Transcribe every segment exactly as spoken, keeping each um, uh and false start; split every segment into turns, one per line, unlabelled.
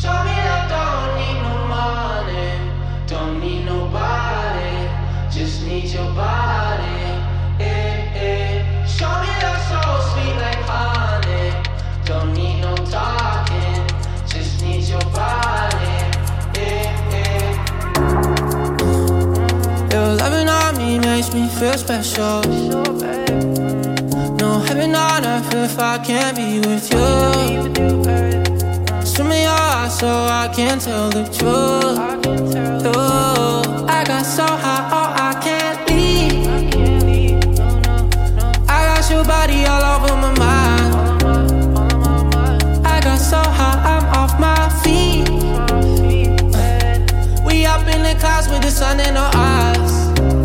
Show me I don't need no money, don't need nobody, just need your body. Eh, eh. Show me that so sweet like honey, don't need no talking, just need your body. Eh, eh. Your loving on me makes me feel special. No heaven on earth if I can't be with you. Swim in your eyes so I can tell the truth. Ooh, I got so high, oh I can't leave. I got your body all over my mind. I got so high, I'm off my feet. We up in the clouds with the sun in our eyes.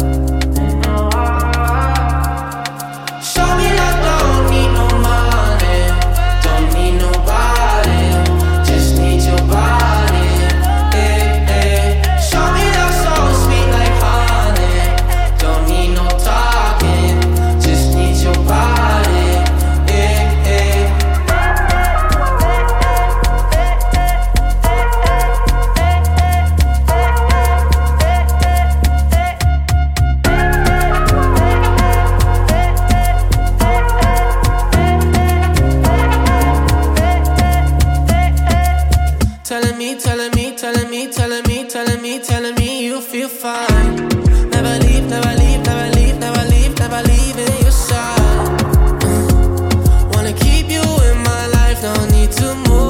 Show me that don't need no money, don't need nobody, just need your body. Eh, eh. Show me that so sweet like honey, don't need no talking, just need your body. Eh, eh. Telling me, telling me, telling me, telling me, telling me, telling me you feel fine. Never leave, never leave, never leave, never leave, never leave in your side. Uh, wanna keep you in my life, no need to move.